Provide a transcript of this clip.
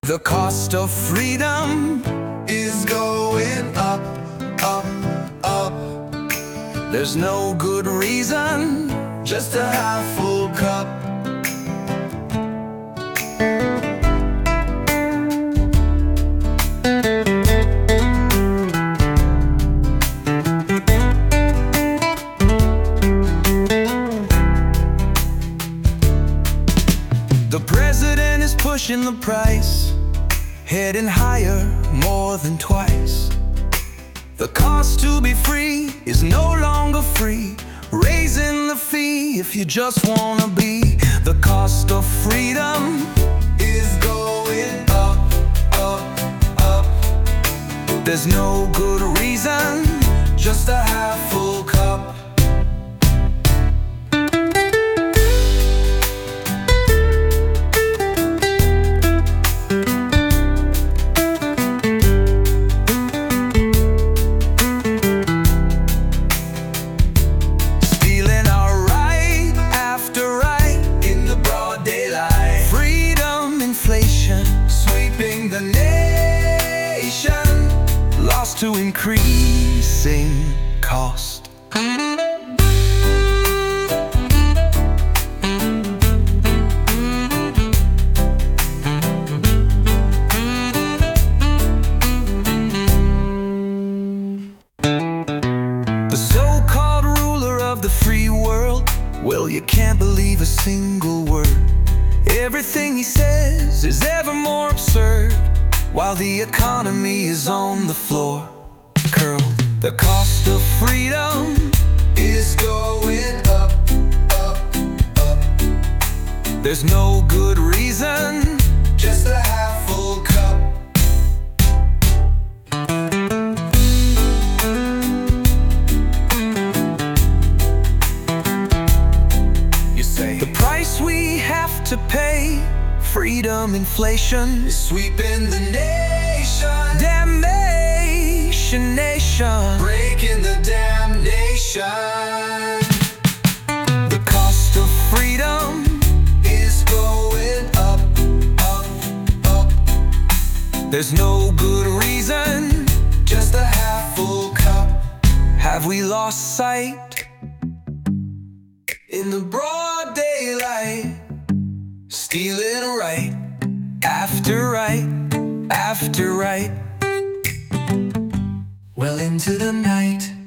The cost of freedom is going up, up, up. There's no good reason just to have full cup. The president is pushing the price, heading higher more than twice. The cost to be free is no longer free, raising the fee if you just wanna be. The cost of freedom is going up, up, up. There's no good reason just to have full cup. Sweeping the nation, lost to increasing cost. The so-called ruler of the free world, well, you can't believe a single word. Everything he says is ever more absurd, while the economy is on the floor, curled. The cost of freedom is going up, up, up. There's no good reason just to have full cup. You say the price we have to pay, freedom, inflation, is sweeping the nation. Damnation, nation, breaking the damnation. The cost of freedom is going up, up, up. There's no good reason just to have full cup. Have we lost sight in the broad daylight? Stealing right after right after right, well into the night.